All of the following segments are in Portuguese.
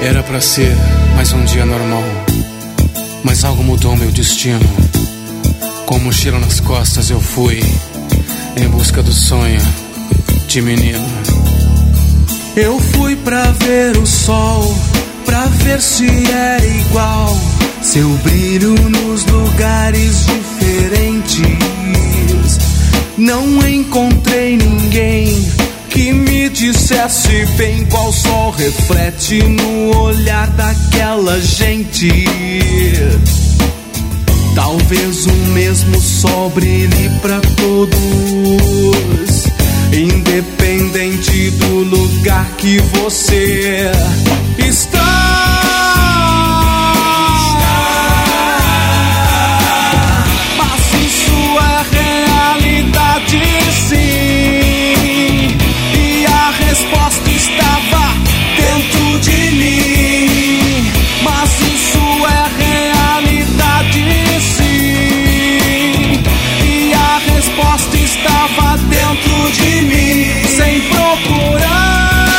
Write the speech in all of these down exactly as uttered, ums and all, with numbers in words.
Era pra ser mais um dia normal, mas algo mudou meu destino. Com mochila nas costas eu fui em busca do sonho de menino. Eu fui pra ver o sol, pra ver se é igual seu brilho nos lugares diferentes. Não encontrei ninguém que me dissesse bem qual sol reflete no olhar daquela gente. Talvez o mesmo sol brilhe pra todos, independente do lugar que você está. Mas isso é realidade, sim, e a resposta estava dentro de mim. Mas isso é realidade, sim, e a resposta estava dentro de mim, sem procurar.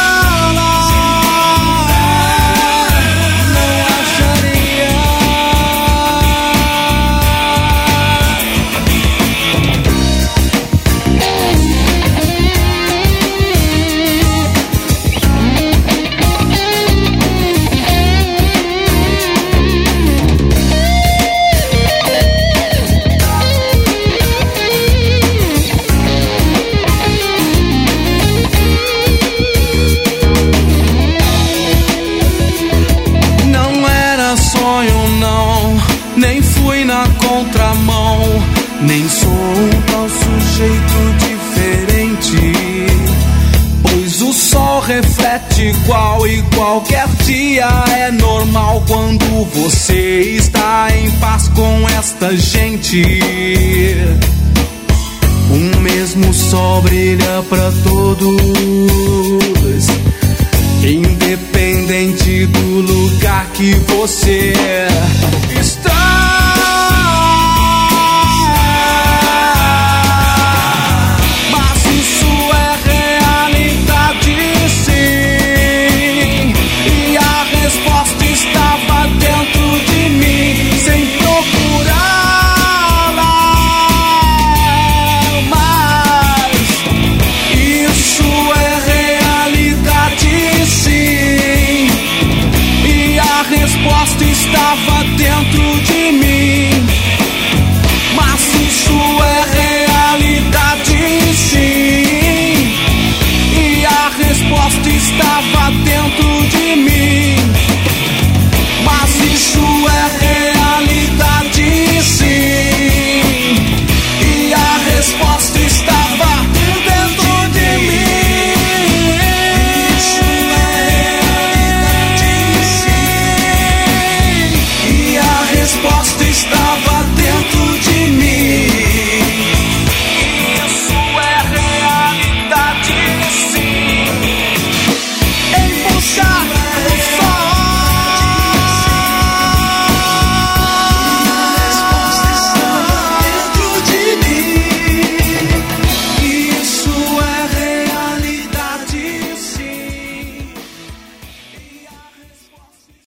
Nem fui na contramão, nem sou um tal sujeito diferente, pois o sol reflete igual e qualquer dia é normal quando você está em paz com esta gente. O mesmo sol brilha pra todos, independente do lugar que você está.